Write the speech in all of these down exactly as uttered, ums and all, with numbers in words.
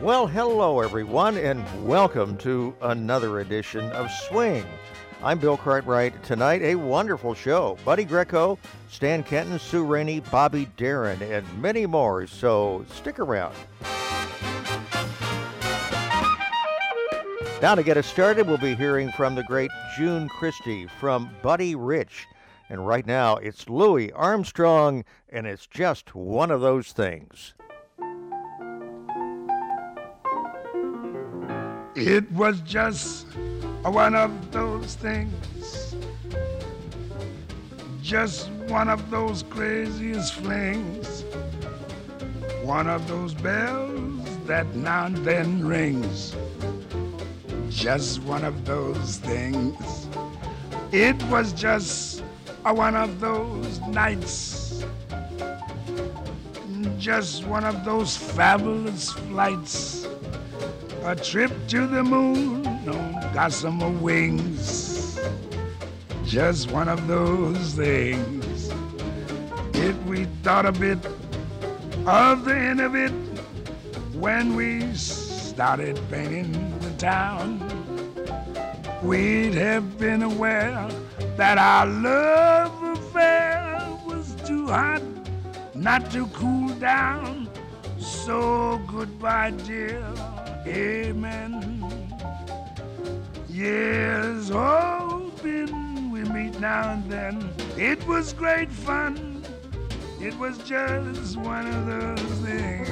Well, hello everyone, and welcome to another edition of Swing. I'm Bill Cartwright. Tonight, a wonderful show. Buddy Greco, Stan Kenton, Sue Rainey, Bobby Darin, and many more, so stick around. Now to get us started, we'll be hearing from the great June Christy from Buddy Rich. And right now, it's Louis Armstrong, and it's just one of those things. It was just one of those things, just one of those craziest flings, one of those bells that now and then rings, just one of those things. It was just one of those nights, just one of those fabulous flights, a trip to the moon on gossamer wings, just one of those things. If we thought a bit of the end of it when we started painting the town, we'd have been aware that our love affair was too hot not to cool down. So goodbye, dear. Amen. Yes, hoping we meet now and then. It was great fun. It was just one of those things.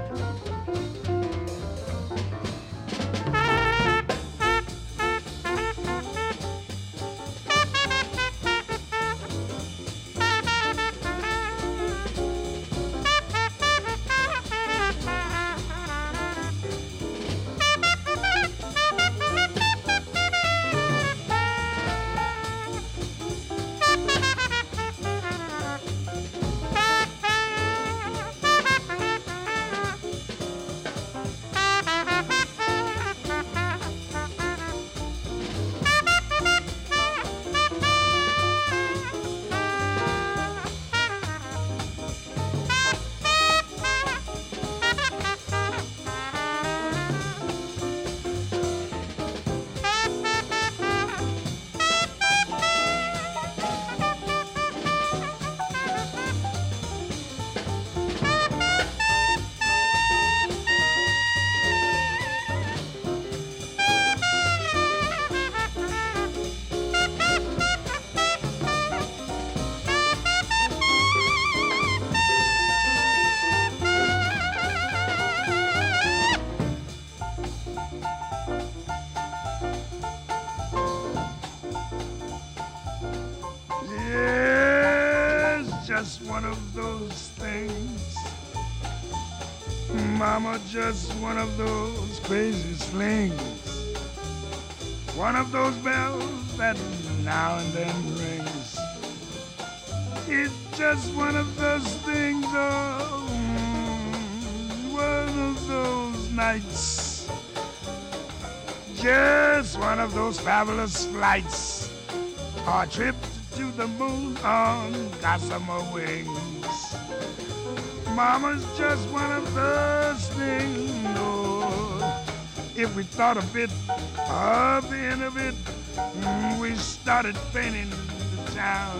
Just one of those crazy slings, one of those bells that now and then rings. It's just one of those things, oh, one of those nights, just one of those fabulous flights, our trip to the moon on gossamer wings. Mama's just one of those things, oh, if we thought a bit of the end of it, mm, we started painting the town.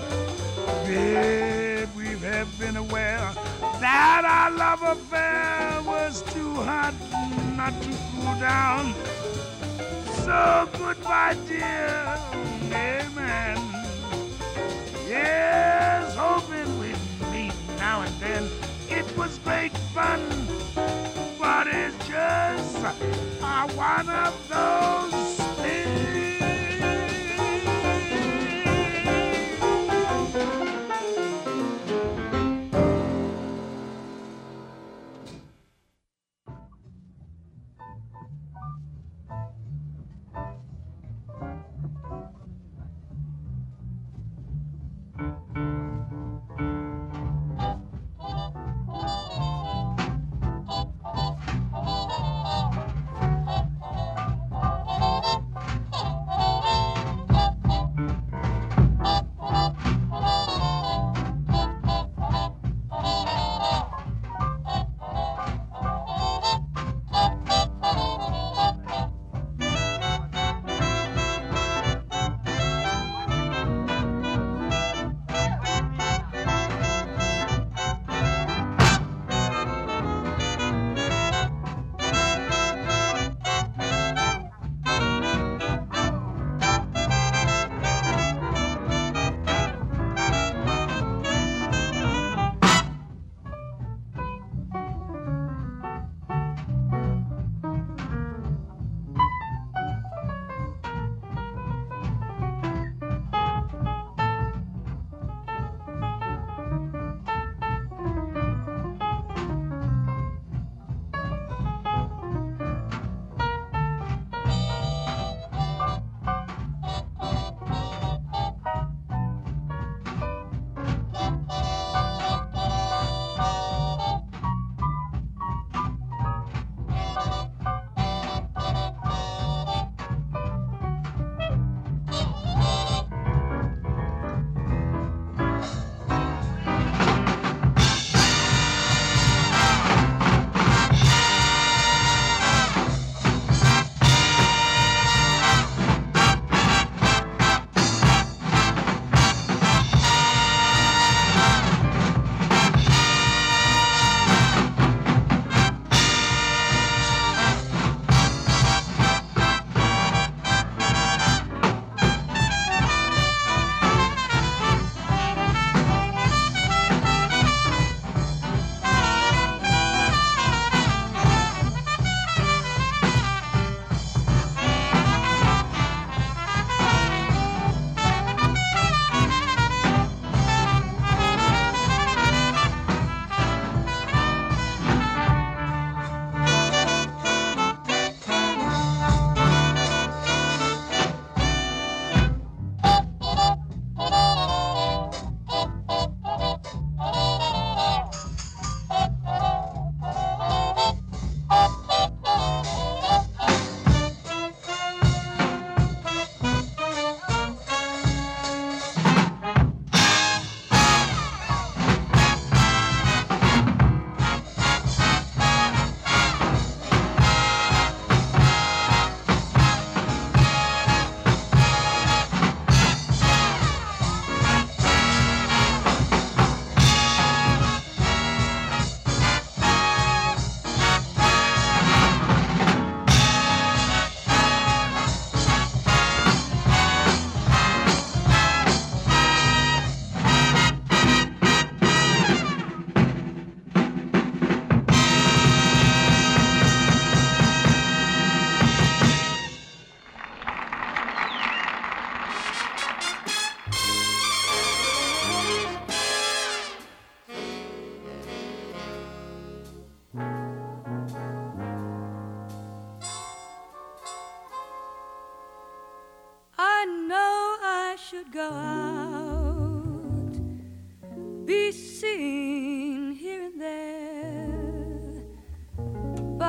Babe, we have been aware that our love affair was too hot not to cool down. So goodbye, dear, amen. Yes, hoping we'd meet now and then. It was great fun, but it's just uh, one of those things.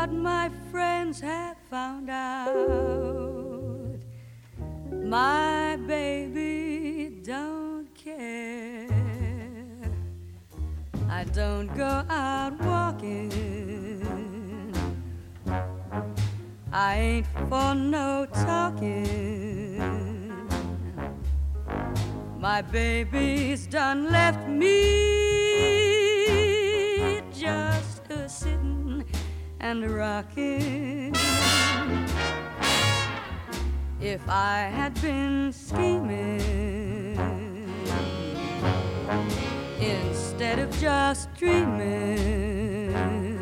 But my friends have found out my baby don't care. I don't go out walking, I ain't for no talking. My baby's done left me just a sitting and rocking. If I had been scheming instead of just dreaming,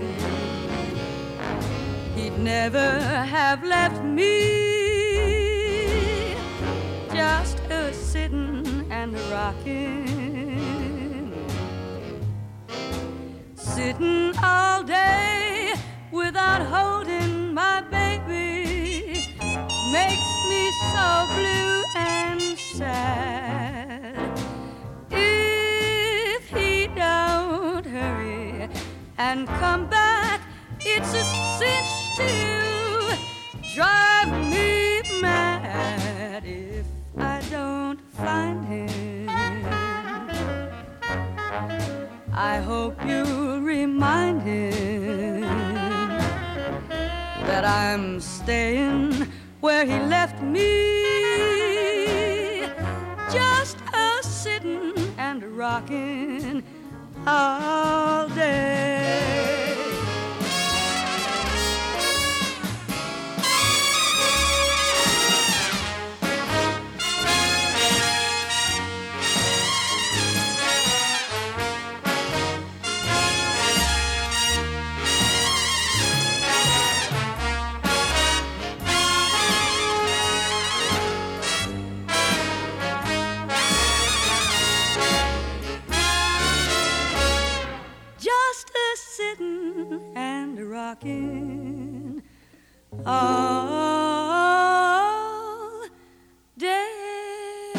he'd never have left me just a sitting and rocking. Sitting all day without holding my baby makes me so blue and sad. If he don't hurry and come back, it's a cinch to drive me mad. If I don't find him, I hope you'll remind him that I'm staying where he left me, just a sitting and rocking all day. Rocking all day.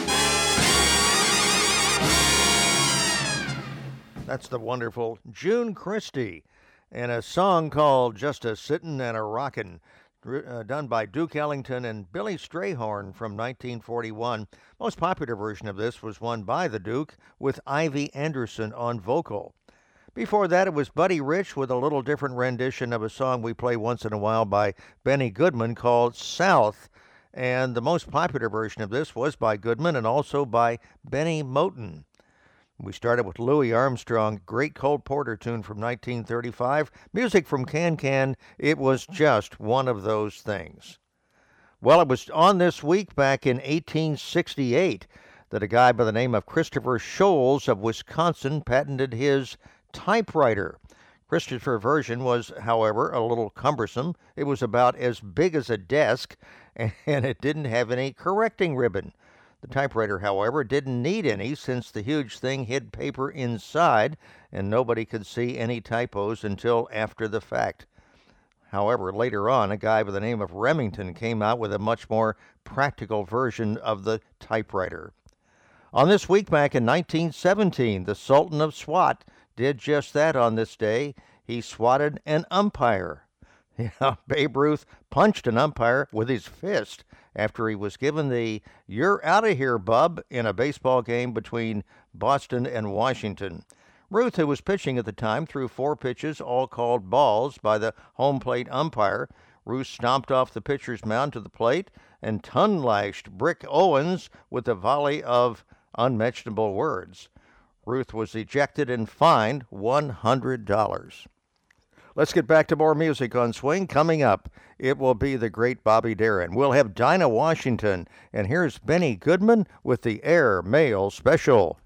That's the wonderful June Christy and a song called Just a Sittin' and a Rockin', uh, done by Duke Ellington and Billy Strayhorn from nineteen forty-one. Most popular version of this was one by the Duke with Ivy Anderson on vocal. Before that, it was Buddy Rich with a little different rendition of a song we play once in a while by Benny Goodman called South. And the most popular version of this was by Goodman and also by Benny Moten. We started with Louis Armstrong, great Cole Porter tune from nineteen thirty-five. Music from Can Can, it was just one of those things. Well, it was on this week back in eighteen sixty-eight that a guy by the name of Christopher Sholes of Wisconsin patented his typewriter. Christopher's version was, however, a little cumbersome. It was about as big as a desk, and it didn't have any correcting ribbon. The typewriter, however, didn't need any since the huge thing hid paper inside, and nobody could see any typos until after the fact. However, later on, a guy by the name of Remington came out with a much more practical version of the typewriter. On this week back in nineteen seventeen, the Sultan of SWAT did just that on this day. He swatted an umpire. Yeah, Babe Ruth punched an umpire with his fist after he was given the "you're out of here, bub" in a baseball game between Boston and Washington. Ruth, who was pitching at the time, threw four pitches, all called balls by the home plate umpire. Ruth stomped off the pitcher's mound to the plate and tongue-lashed Brick Owens with a volley of unmentionable words. Ruth was ejected and fined one hundred dollars. Let's get back to more music on Swing. Coming up, it will be the great Bobby Darin. We'll have Dinah Washington, and here's Benny Goodman with the Air Mail Special.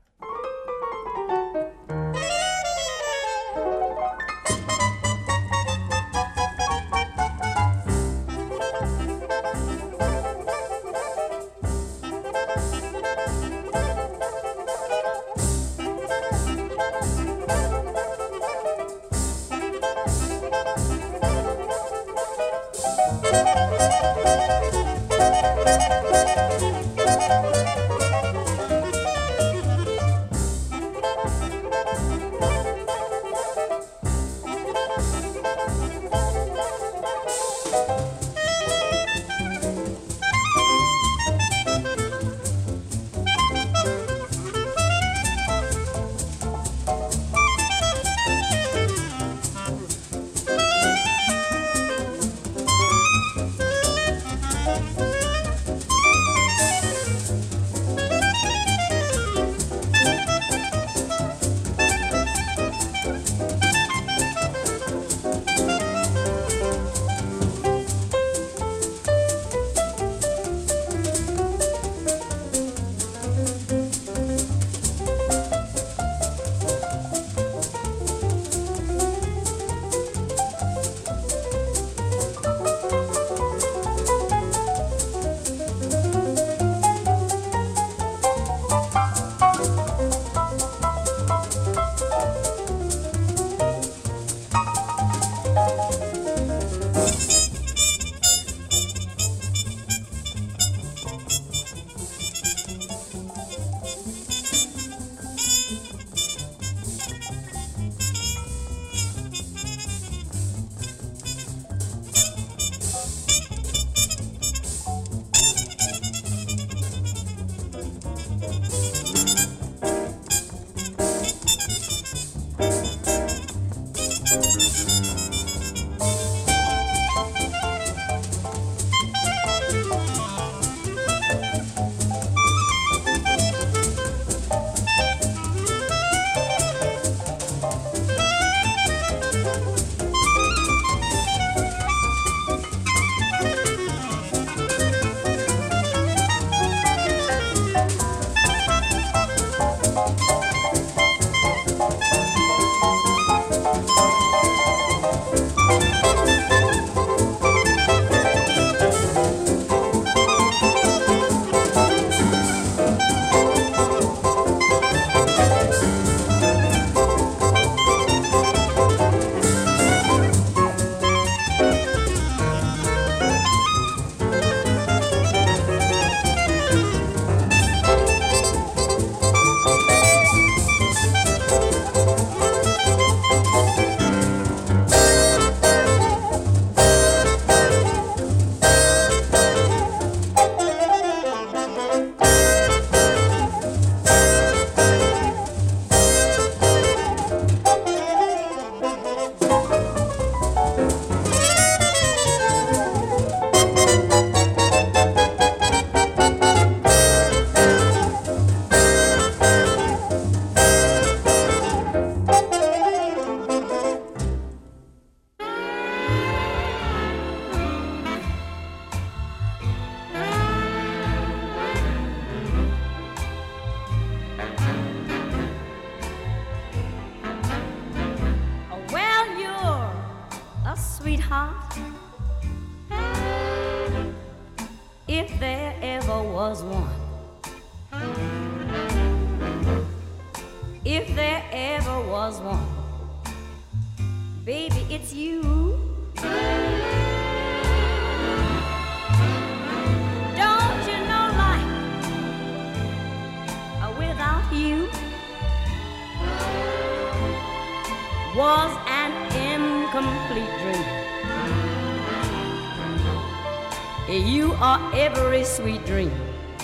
Sweet dream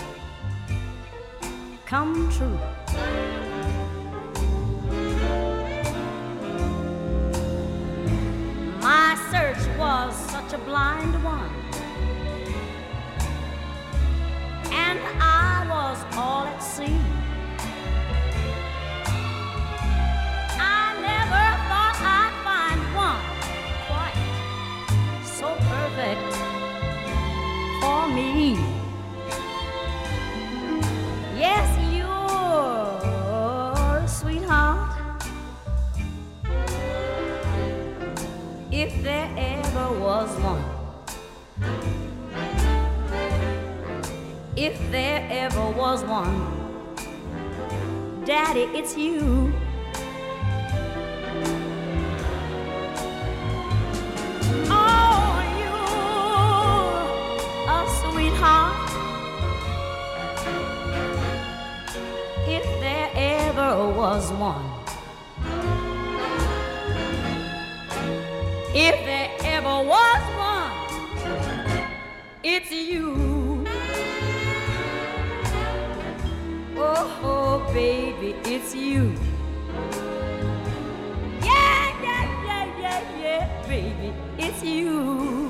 come true. My search was such a blind one, and I was all at sea. I never thought I'd find one quite so perfect for me. Yes, you're a sweetheart. If there ever was one, if there ever was one, Daddy, it's you. Oh, you're a sweetheart. If there ever was one, if there ever was one, it's you. Oh, oh, baby, it's you. Yeah, yeah, yeah, yeah, yeah, baby, it's you.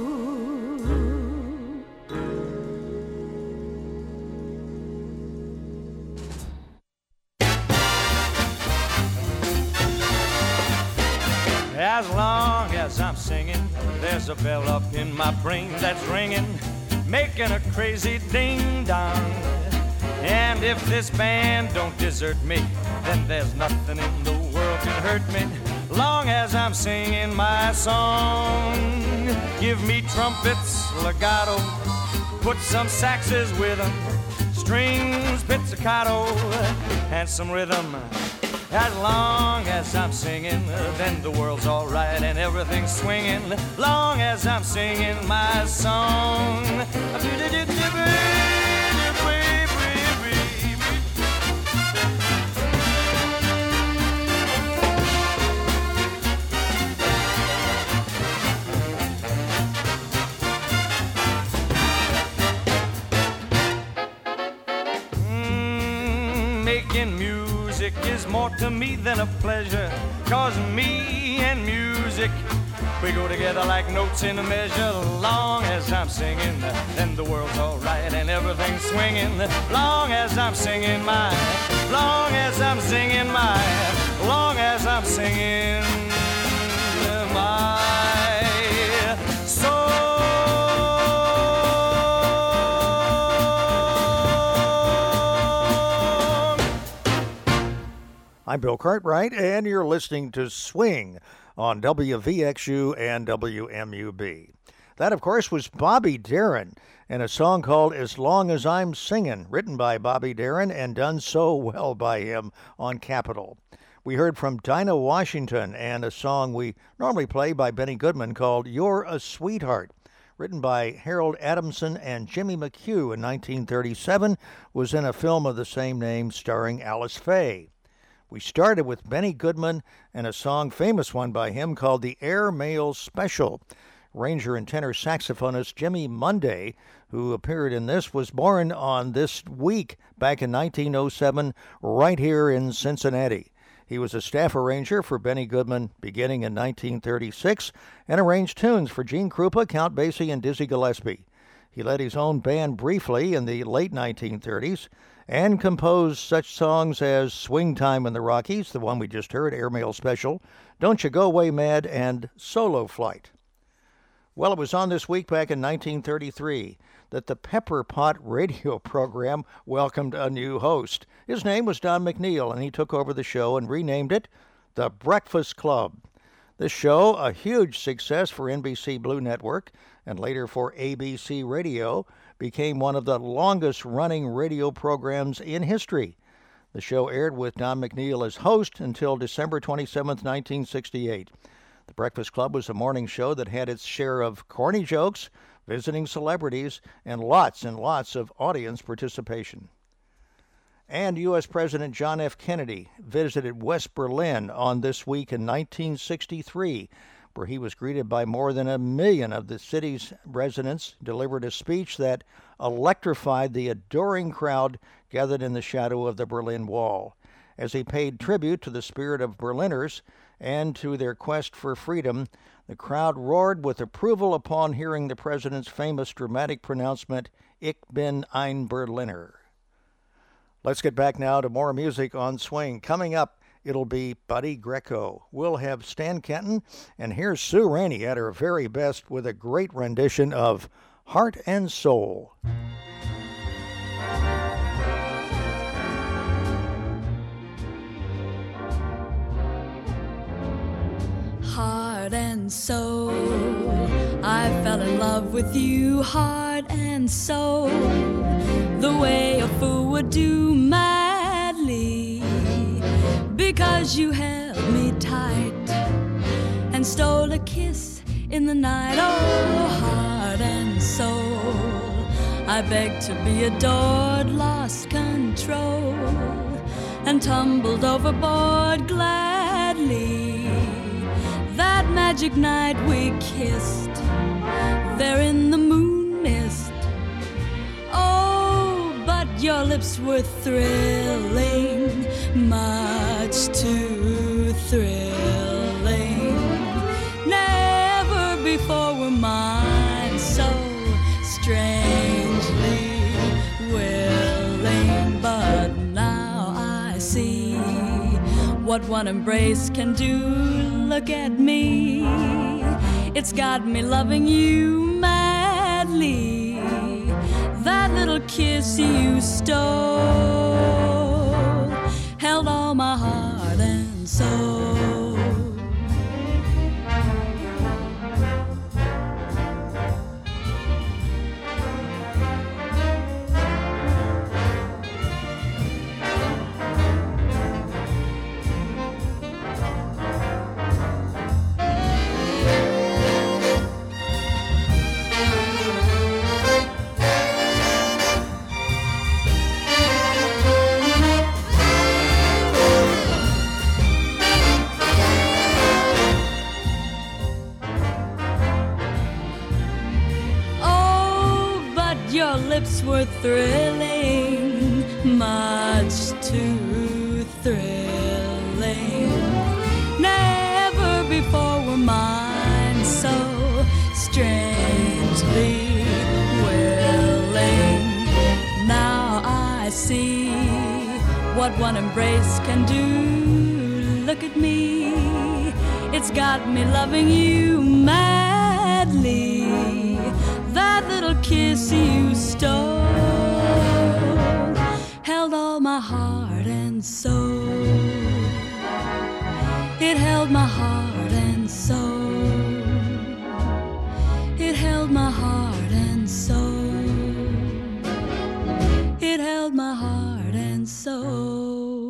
As long as I'm singing, there's a bell up in my brain that's ringing, making a crazy ding-dong. And if this band don't desert me, then there's nothing in the world can hurt me, long as I'm singing my song. Give me trumpets, legato, put some saxes with them, strings, pizzicato, and some rhythm. As long as I'm singing, then the world's all right and everything's swinging, long as I'm singing my song. Mm, making music is is more to me than a pleasure, 'cause me and music, we go together like notes in a measure. Long as I'm singing, then the world's alright and everything's swinging. Long as I'm singing my, long as I'm singing my, long as I'm singing my song. I'm Bill Cartwright, and you're listening to Swing on W V X U and W M U B. That, of course, was Bobby Darin and a song called As Long As I'm Singin', written by Bobby Darin and done so well by him on Capitol. We heard from Dinah Washington and a song we normally play by Benny Goodman called You're a Sweetheart, written by Harold Adamson and Jimmy McHugh in nineteen thirty-seven, was in a film of the same name starring Alice Faye. We started with Benny Goodman and a song, famous one by him, called the Airmail Special. Ranger and tenor saxophonist Jimmy Monday, who appeared in this, was born on this week back in nineteen oh seven right here in Cincinnati. He was a staff arranger for Benny Goodman beginning in nineteen thirty-six and arranged tunes for Gene Krupa, Count Basie, and Dizzy Gillespie. He led his own band briefly in the late nineteen thirties and composed such songs as Swing Time in the Rockies, the one we just heard, Airmail Special, Don't You Go Away Mad, and Solo Flight. Well, it was on this week back in nineteen thirty-three that the Pepper Pot radio program welcomed a new host. His name was Don McNeil, and he took over the show and renamed it The Breakfast Club. This show, a huge success for N B C Blue Network and later for A B C Radio, became one of the longest-running radio programs in history. The show aired with Don McNeil as host until December twenty-seventh, nineteen sixty-eight. The Breakfast Club was a morning show that had its share of corny jokes, visiting celebrities, and lots and lots of audience participation. And U S President John F. Kennedy visited West Berlin on this week in nineteen sixty-three, where he was greeted by more than a million of the city's residents, delivered a speech that electrified the adoring crowd gathered in the shadow of the Berlin Wall. As he paid tribute to the spirit of Berliners and to their quest for freedom, the crowd roared with approval upon hearing the president's famous dramatic pronouncement, Ich bin ein Berliner. Let's get back now to more music on Swing. Coming up, it'll be Buddy Greco. We'll have Stan Kenton, and here's Sue Rainey at her very best with a great rendition of Heart and Soul. Heart and soul, I fell in love with you, heart and soul, the way a fool would do madly, because you held me tight and stole a kiss in the night. Oh, heart and soul, I begged to be adored, lost control, and tumbled overboard gladly. That magic night we kissed, there in the moon mist. Oh, but your lips were thrilling, much too thrilling. Never before were mine so strangely willing, but now I see what one embrace can do. Look at me, it's got me loving you madly. That little kiss you stole held all my heart and soul. Lips were thrilling, much too thrilling. see what one embrace can do. Look at me, it's got me loving you madly. That little kiss you stole held all my heart and soul. It held my heart and soul. It held my heart and soul. It held my heart and soul.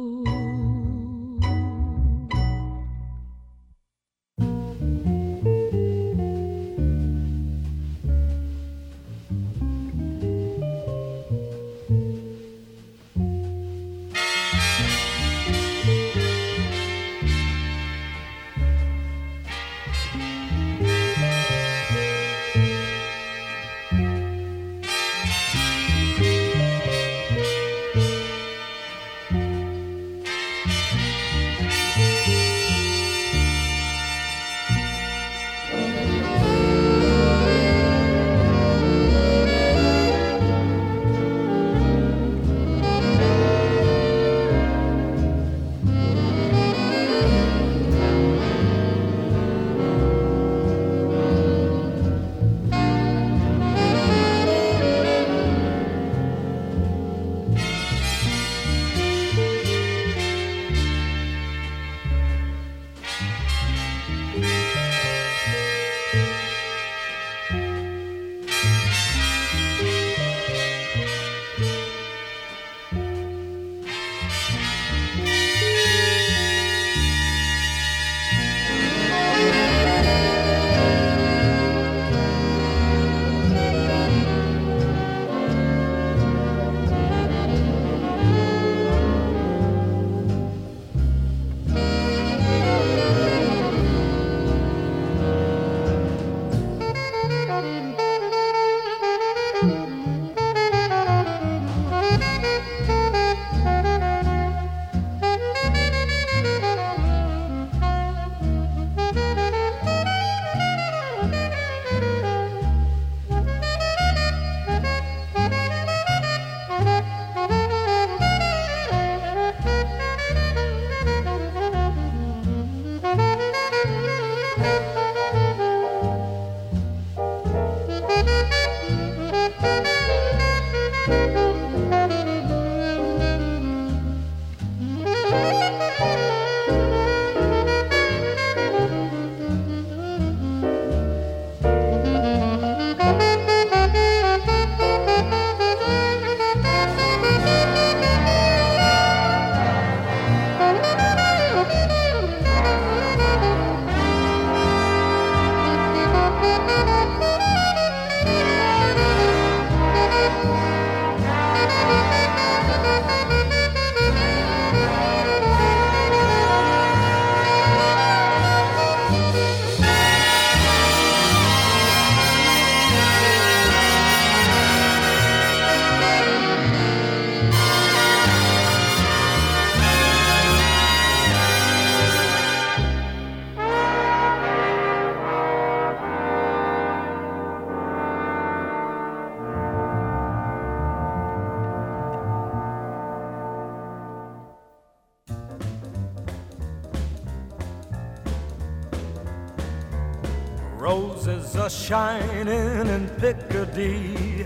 Roses are shining in Piccadilly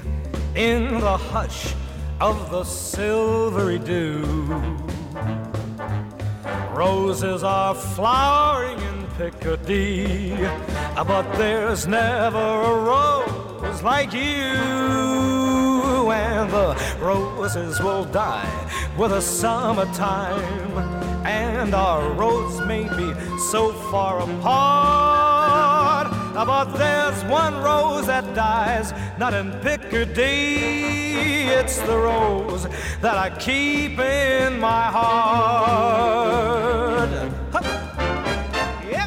in the hush of the silvery dew. Roses are flowering in Piccadilly, but there's never a rose like you. And the roses will die with the summertime, and our roads may be so far apart, but there's one rose that dies not in Piccadilly. It's the rose that I keep in my heart. Yep.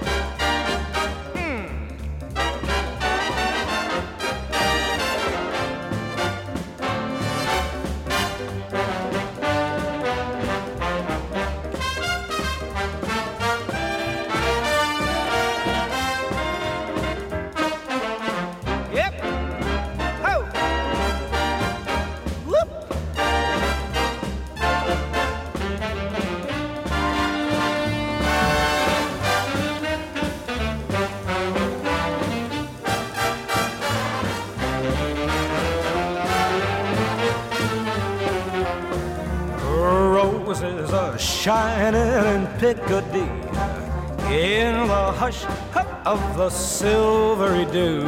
Hmm. Piccadilly, in the hush of the silvery dew.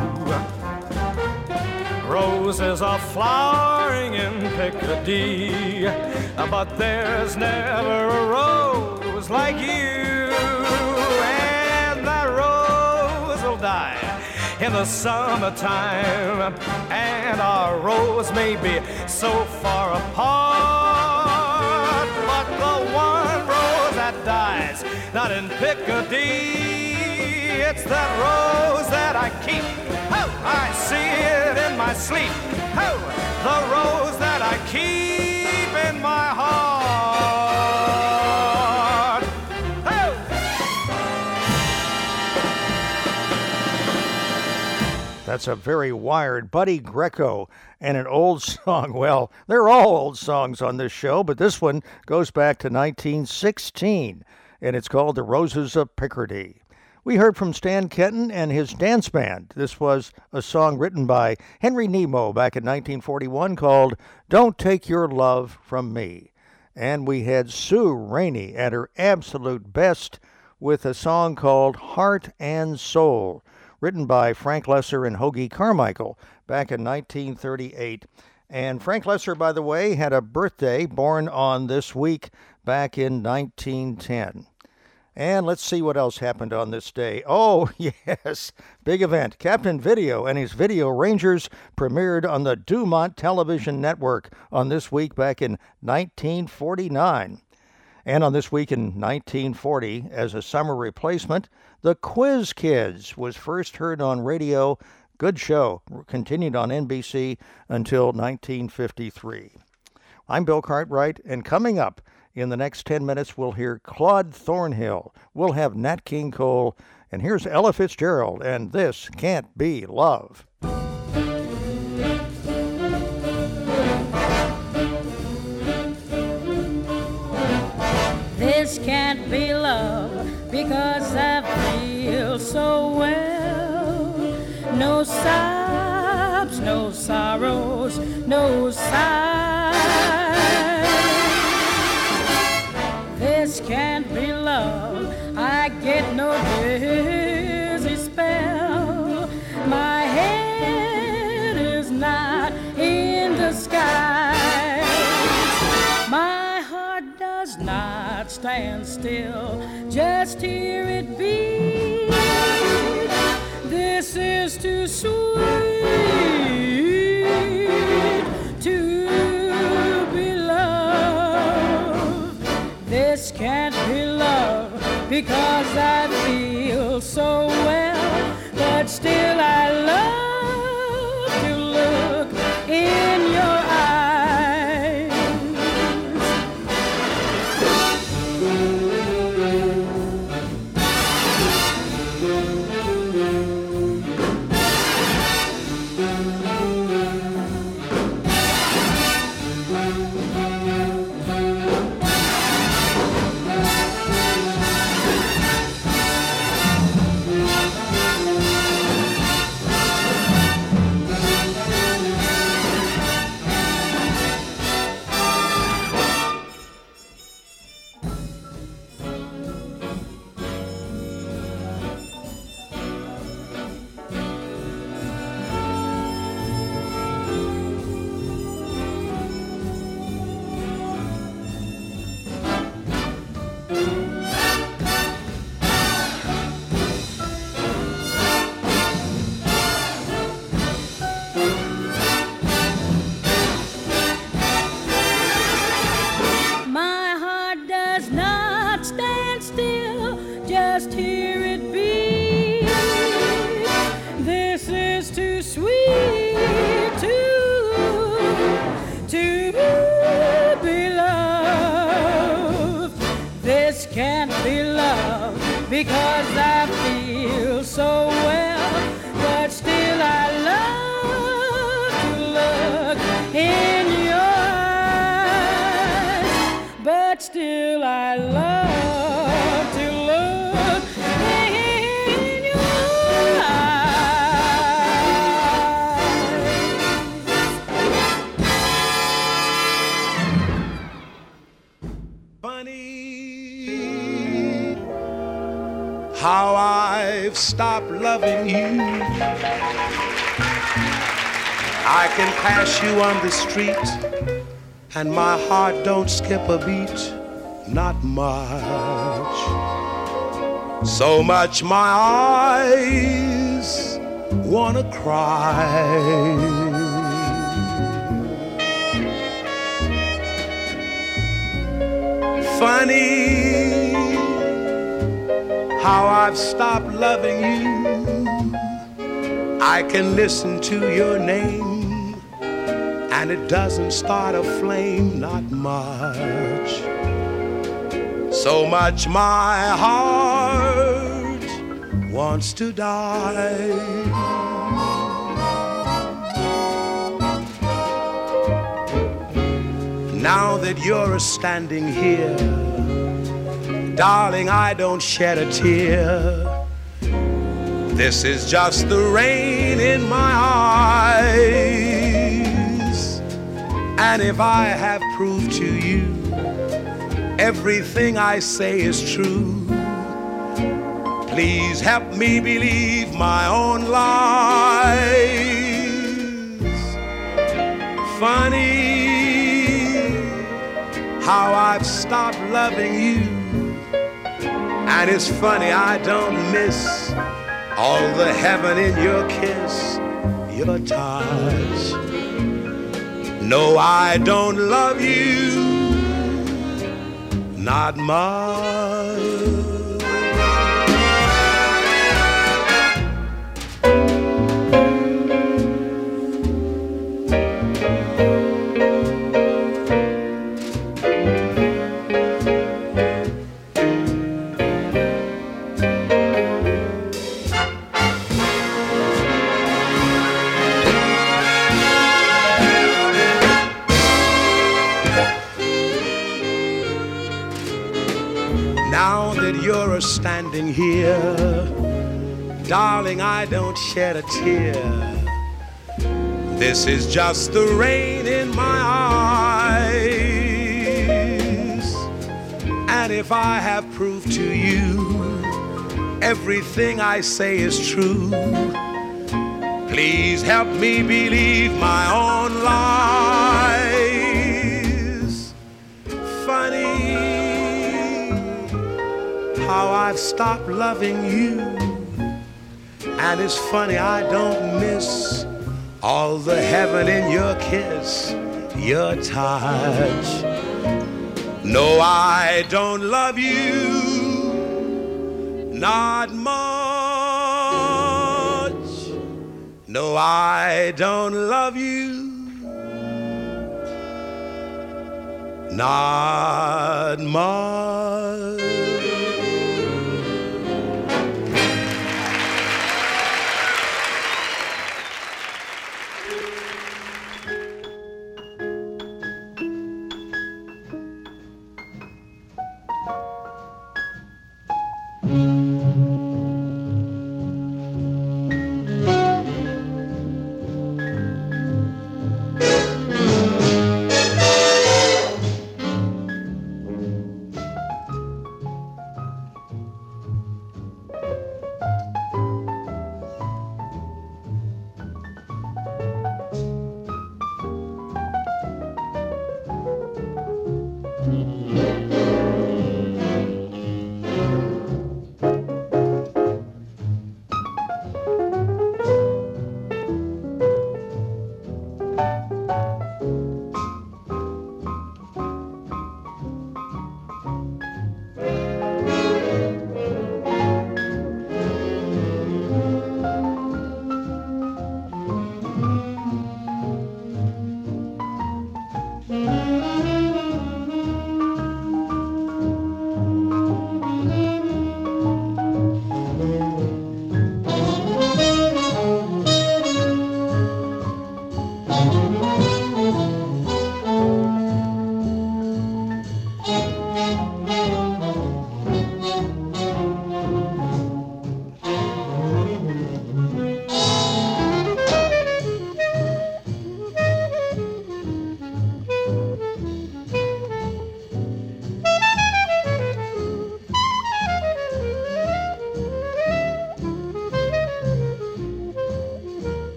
Roses are flowering in Piccadilly, but there's never a rose like you. And that rose will die in the summertime, and our roads may be so far apart, but the one rose that dies not in Piccadilly, it's that rose that I keep. Oh, I see it in my sleep. Oh, the rose that I keep in my heart. Oh! That's a very wired Buddy Greco and an old song. Well, they're all old songs on this show, but this one goes back to nineteen sixteen, and it's called The Roses of Picardy. We heard from Stan Kenton and his dance band. This was a song written by Henry Nemo back in nineteen forty-one called Don't Take Your Love From Me. And we had Sue Rainey at her absolute best with a song called Heart and Soul, written by Frank Lesser and Hoagy Carmichael back in nineteen thirty-eight. And Frank Lesser, by the way, had a birthday born on this week back in nineteen ten. And let's see what else happened on this day. Oh, yes, big event. Captain Video and his Video Rangers premiered on the Dumont Television Network on this week back in nineteen forty-nine. And on this week in nineteen forty, as a summer replacement, The Quiz Kids was first heard on radio. Good show. Continued on N B C until nineteen fifty-three. I'm Bill Cartwright, and coming up, in the next ten minutes, we'll hear Claude Thornhill. We'll have Nat King Cole. And here's Ella Fitzgerald, and This Can't Be Love. This can't be love because I feel so well. No sobs, no sorrows, no sighs. This can't be love. I get no dizzy spell. My head is not in the sky. My heart does not stand still. Just hear it beat. This is too sweet to be loved. This can't be love because I feel so well, but still I love to look in your eyes. Because I feel so well, but still I love to look in your eyes. But still I love to look in your eyes. Bunny how I've stopped loving you. I can pass you on the street and my heart don't skip a beat, not much. So much my eyes wanna cry. Funny how I've stopped loving you. I can listen to your name and it doesn't start a flame, not much. So much my heart wants to die. Now that you're standing here, darling, I don't shed a tear. This is just the rain in my eyes. And if I have proved to you everything I say is true, please help me believe my own lies. Funny how I've stopped loving you, and it's funny I don't miss all the heaven in your kiss, your touch. No, I don't love you, not much. You're standing here, darling, I don't shed a tear. This is just the rain in my eyes. And if I have proved to you everything I say is true, please help me believe my own lies. Funny how I've stopped loving you, and it's funny I don't miss all the heaven in your kiss, your touch. No, I don't love you, not much. No, I don't love you, not much.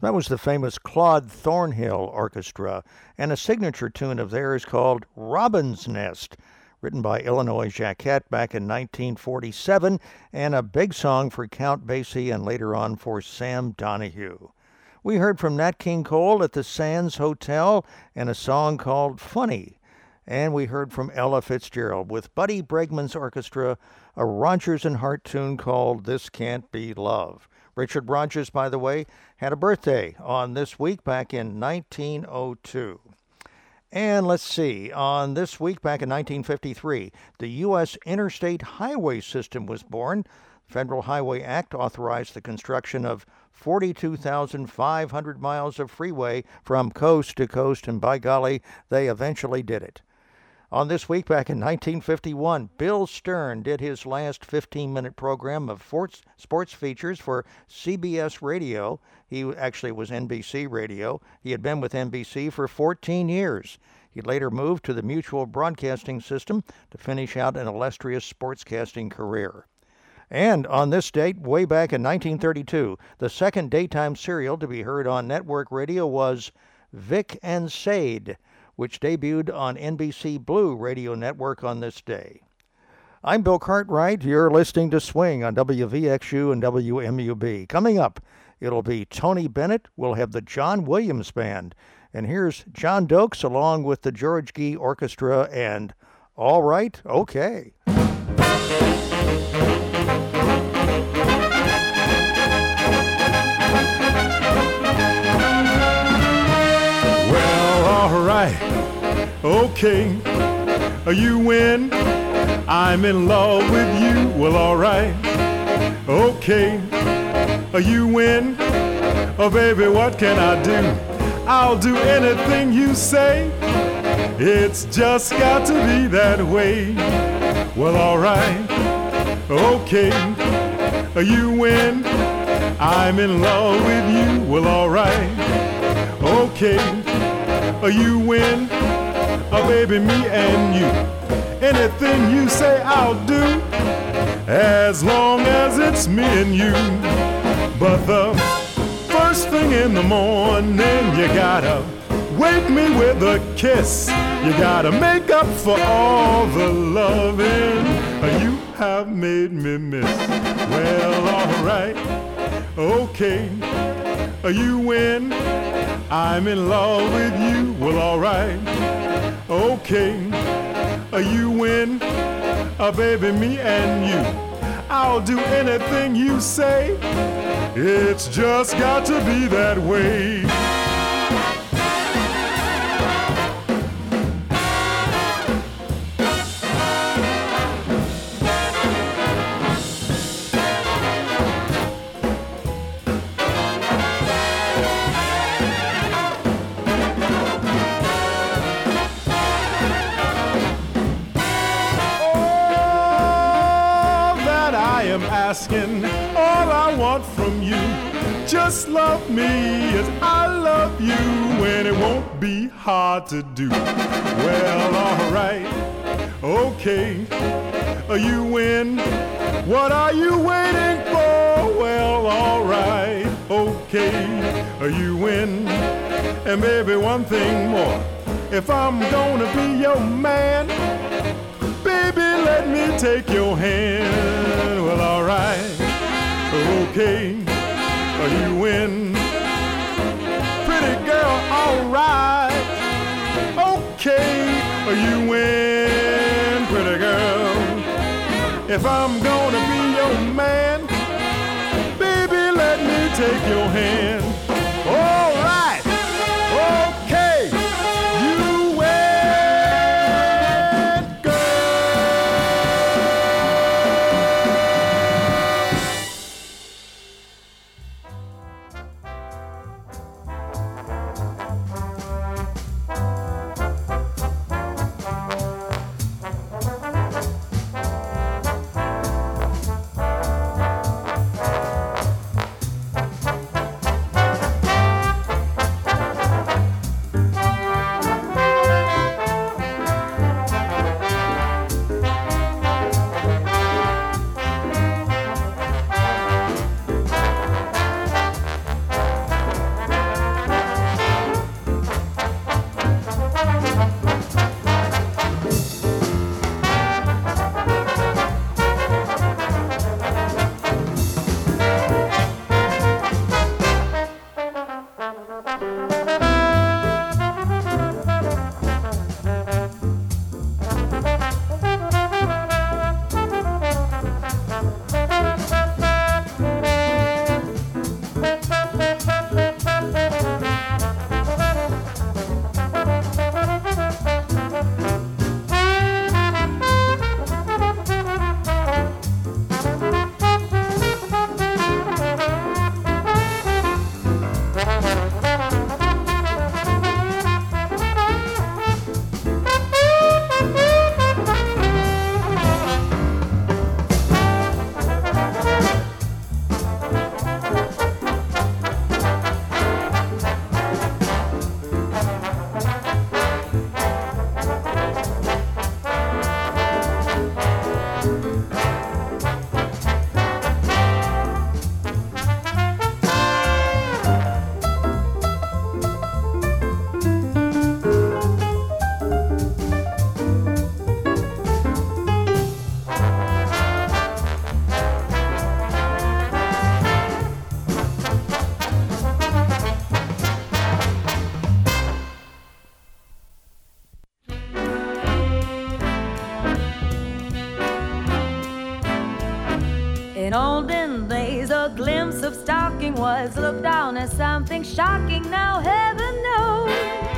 That was the famous Claude Thornhill Orchestra, and a signature tune of theirs called Robin's Nest, written by Illinois Jacquet back in nineteen forty-seven, and a big song for Count Basie and later on for Sam Donahue. We heard from Nat King Cole at the Sands Hotel and a song called Funny. And we heard from Ella Fitzgerald with Buddy Bregman's orchestra, a Rodgers and Hart tune called This Can't Be Love. Richard Rodgers, by the way, had a birthday on this week back in nineteen oh two. And let's see, on this week back in nineteen fifty-three, the U S Interstate Highway System was born. The Federal Highway Act authorized the construction of forty-two thousand five hundred miles of freeway from coast to coast, and by golly, they eventually did it. On this week back in nineteen fifty-one, Bill Stern did his last fifteen-minute program of sports features for C B S Radio. He actually was N B C Radio. He had been with N B C for fourteen years. He later moved to the Mutual Broadcasting System to finish out an illustrious sportscasting career. And on this date, way back in nineteen thirty-two, the second daytime serial to be heard on network radio was Vic and Sade, which debuted on N B C Blue Radio Network on this day. I'm Bill Cartwright. You're listening to Swing on W V X U and W M U B. Coming up, it'll be Tony Bennett. We'll have the John Williams Band. And here's John Dokes along with the George Gee Orchestra and All Right, Okay. All right, okay, you win, I'm in love with you, well, all right, okay, you win, oh, baby, what can I do? I'll do anything you say, it's just got to be that way, well, all right, okay, you win, I'm in love with you, well, all right, okay, you win, oh baby, me and you. Anything you say I'll do, as long as it's me and you. But the first thing in the morning, you gotta wake me with a kiss. You gotta make up for all the loving you have made me miss. Well, alright, okay, you win, I'm in love with you, well, alright, okay, you win, uh, baby, me and you, I'll do anything you say, it's just got to be that way. Asking, all I want from you, just love me as I love you, and it won't be hard to do. Well, alright, okay, you win, what are you waiting for? Well, alright, okay, you win, and baby, one thing more, if I'm gonna be your man, baby, let me take your hand. Well, alright, okay, you win. Pretty girl, alright, okay, you win. Pretty girl, if I'm gonna be your man, baby, let me take your hand. Alright, okay, you win. of stalking was looked down as something shocking. Now heaven knows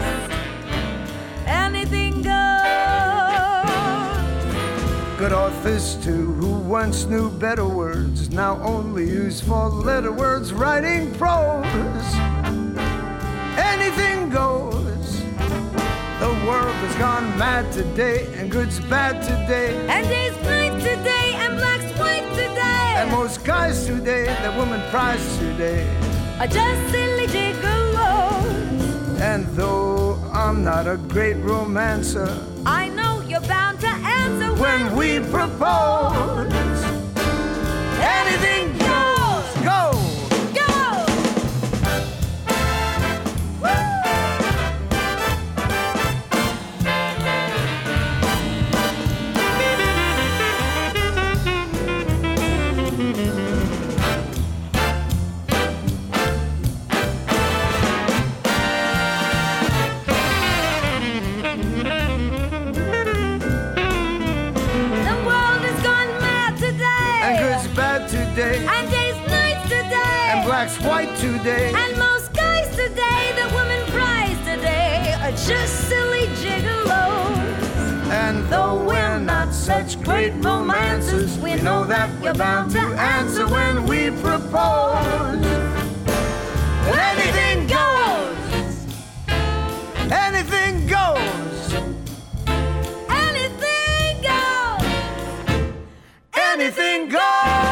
anything goes. Good authors too, who once knew better words, now only use four-letter words writing prose. Anything goes. The world has gone mad today, and good's bad today, and day's night today, and black's white today, and most guys today, the woman prize today, are just silly gigolos. And though I'm not a great romancer, I know you're bound to answer when, when we propose. Anything goes, go, go. Woo! And day's nights today, and black's white today, and most guys today, the woman prize today, are just silly gigolos. And though we're not such great romancers, we know that we're bound to answer when we propose. Anything goes. Anything goes. Anything goes. Anything goes.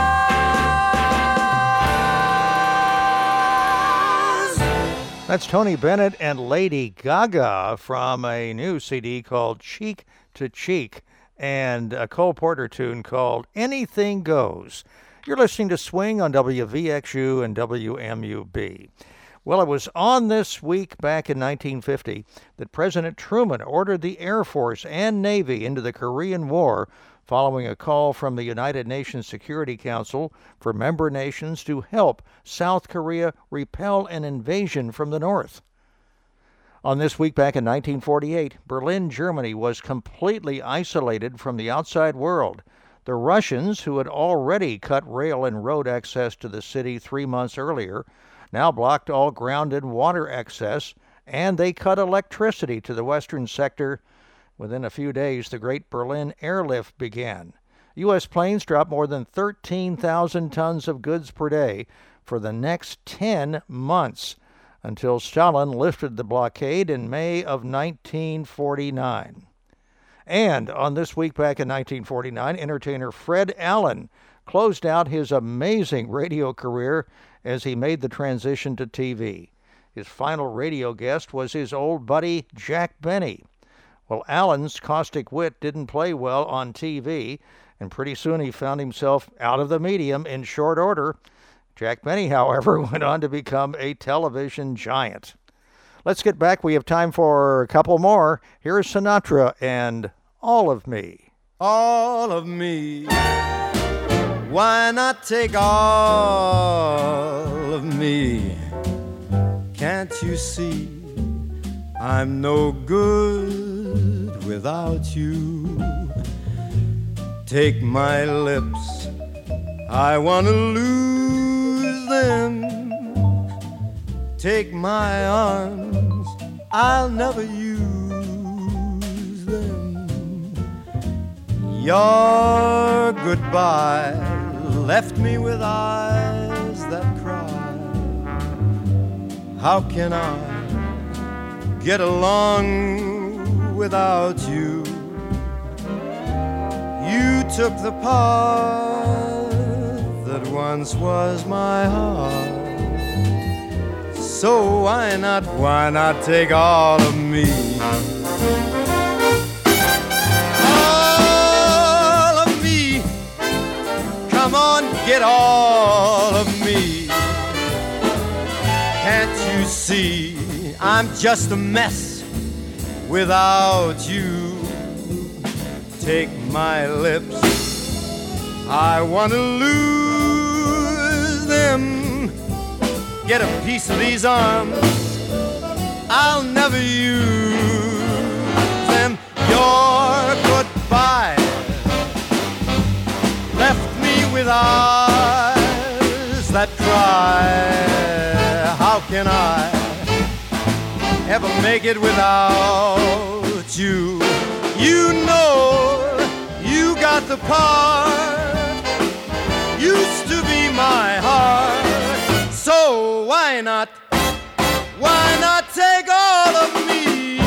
That's Tony Bennett and Lady Gaga from a new C D called Cheek to Cheek and a Cole Porter tune called Anything Goes. You're listening to Swing on W V X U and W M U B. Well, it was on this week back in nineteen fifty that President Truman ordered the Air Force and Navy into the Korean War following a call from the United Nations Security Council for member nations to help South Korea repel an invasion from the north. On this week back in nineteen forty-eight, Berlin, Germany was completely isolated from the outside world. The Russians, who had already cut rail and road access to the city three months earlier, now blocked all ground and water access, and they cut electricity to the western sector. Within a few days, the Great Berlin Airlift began. U S planes dropped more than thirteen thousand tons of goods per day for the next ten months until Stalin lifted the blockade in May of nineteen forty-nine. And on this week back in nineteen forty-nine, entertainer Fred Allen closed out his amazing radio career as he made the transition to T V. His final radio guest was his old buddy Jack Benny. Well, Allen's caustic wit didn't play well on T V, and pretty soon he found himself out of the medium in short order. Jack Benny, however, went on to become a television giant. Let's get back. We have time for a couple more. Here's Sinatra and All of Me. All of me. Why not take all of me? Can't you see I'm no good without you? Take my lips, I want to lose them. Take my arms, I'll never use them. Your goodbye left me with eyes that cry. How can I get along without you? You took the part that once was my heart. So why not, why not take all of me? All of me. Come on, get all of me. Can't you see I'm just a mess without you? Take my lips, I want to lose them. Get a piece of these arms, I'll never use them. Your goodbye left me with eyes that cry. How can I ever make it without you? You know you got the part, used to be my heart. So why not, why not take all of me?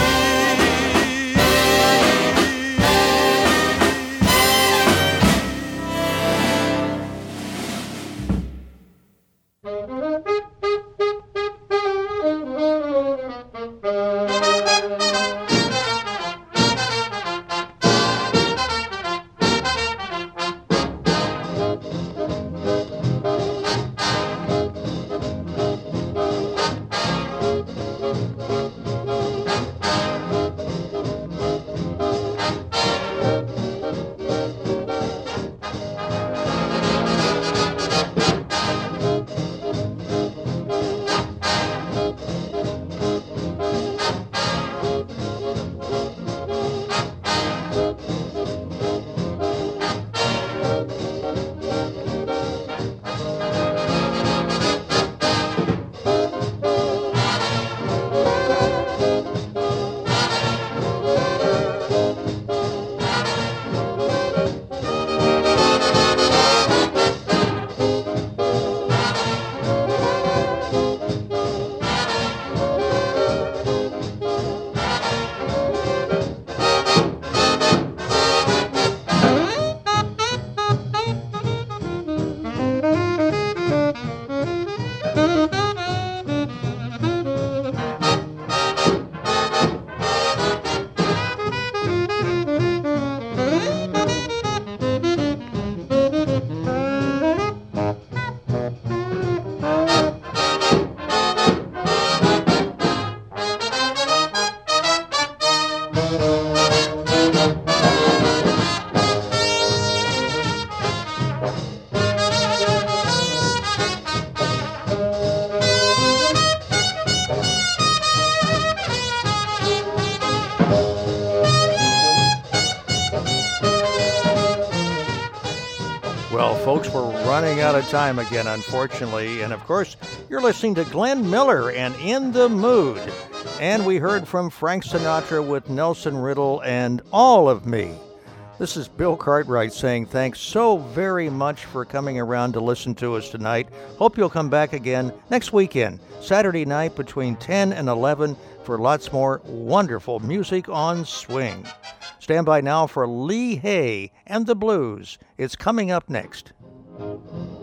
Folks, we're running out of time again, unfortunately. And of course, you're listening to Glenn Miller and In the Mood. And we heard from Frank Sinatra with Nelson Riddle and All of Me. This is Bill Cartwright saying thanks so very much for coming around to listen to us tonight. Hope you'll come back again next weekend, Saturday night between ten and eleven, for lots more wonderful music on swing. Stand by now for Lee Hay and the Blues. It's coming up next.